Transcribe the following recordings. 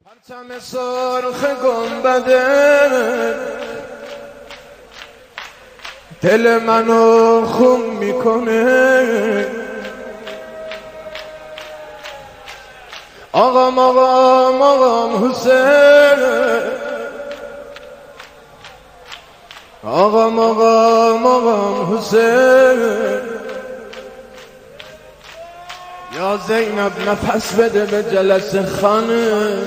پرچم سرخ گنبده دل منو خون میکنه. آقام آقام آقام حسین، آقام آقام آقام حسین. یا زینب نفس بده به جلسه خانه.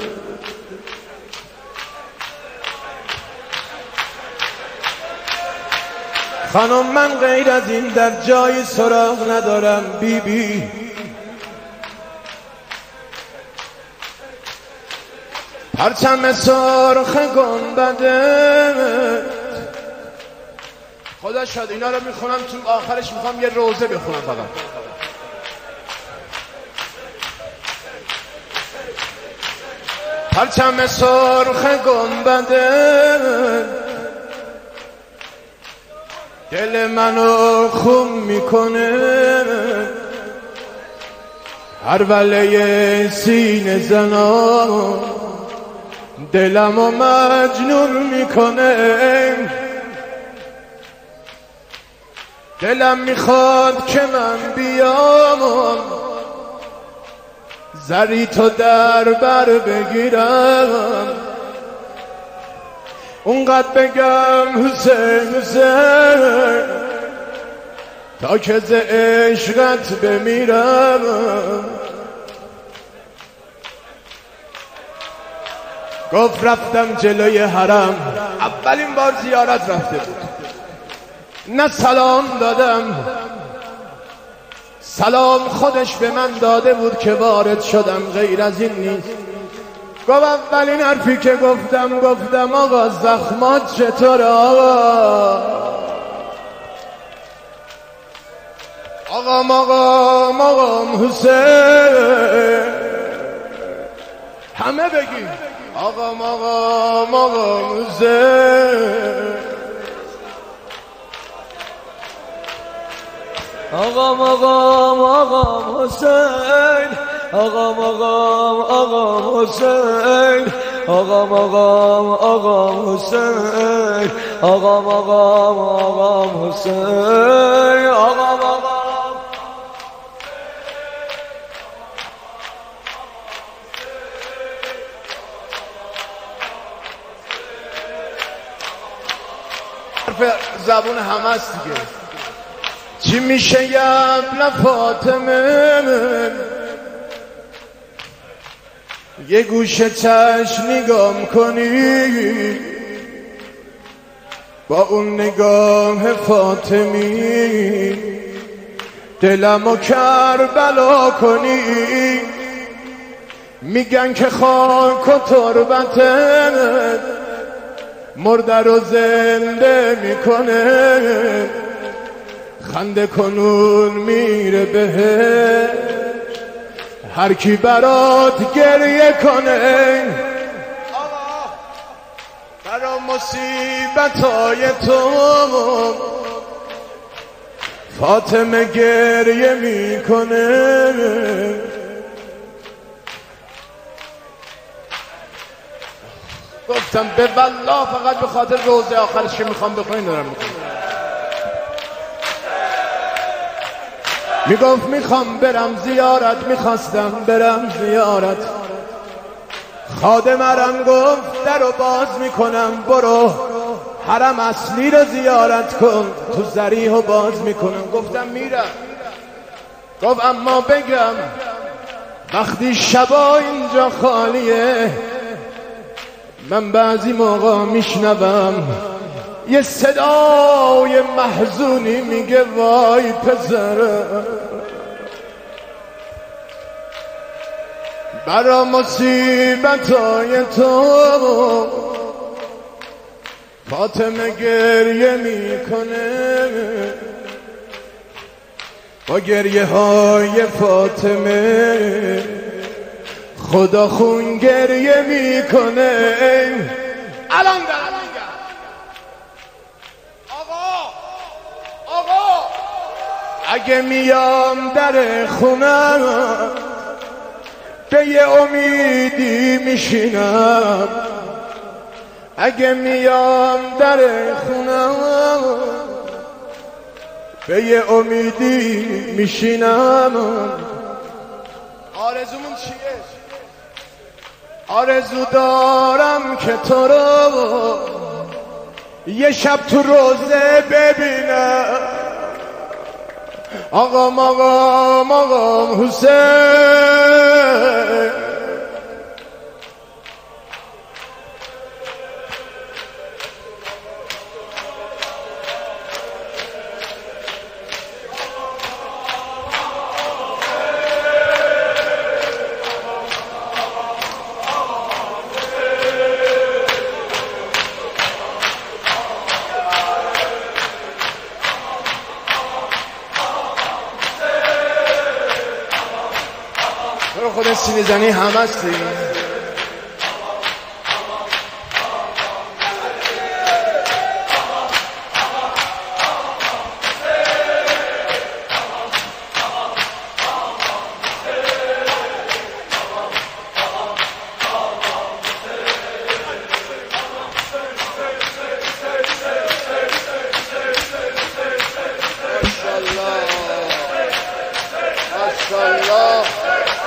خانم من غیر از این در جای سراغ ندارم بیبی. پرچم سرخ گنبده خدا شد اینا رو میخونم تو آخرش میخوام یه روزه بخونم فقط. پرچم سرخ گنبده دل منو خون میکنه. هر وله سینه زنا دلمو مجنون میکنه. دلم میخواد که من بیام زری تو در بر بگیرم، اونقدر بگم حسین حسین تا که ز عشقت بمیرم. گفت رفتم جلوی حرم، اولین بار زیارت رفته بود، نه سلام دادم، سلام خودش به من داده بود که وارد شدم، غیر از این نیست. گفت اولین حرفی که گفتم آقا زخمات چطوره آقا؟ آقام حسین، همه بگیم آقام حسین. آقام حسین، آقام حسین، آقام حسین، آقام حسین، آقام زبون همه است دیگه. چی میشه یبن فاطمه؟ یه گوشه چشم نگام کنی، با اون نگاه فاطمی دلمو کربلا کنی. میگن که خاک و تربتت مرده رو زنده میکنه. خنده کنون میره بهش هر کی برات گریه کنه. برا مصیبتای تو فاطمه گریه میکنه. گفتم به والله فقط به خاطر روزه آخرش که میخوام بخونین دارم میکنم. میگفت میخوام برم زیارت، میخواستم برم زیارت. خادمرم گفت در رو باز میکنم، برو حرم اصلی رو زیارت کن، تو ضریح رو باز میکنم. گفتم میرم. گفت اما بگم وقتی شبا اینجا خالیه، من بعضی موقع میشنوم یه صدای محزونی میگه وای پسرم. برا مصیبتای تو فاطمه گریه میکنه. با گریه های فاطمه خدا خون گریه میکنه. الان آقا اگه میام در خونم به یه امیدی میشینم اگه میام در خونم به یه امیدی میشینم آرزومون چیه؟ آرزو دارم که تو رو یه شب تو روزه ببینم آقام آقام آقام حسین تو خود سینه زنی هم هستی ماشاءالله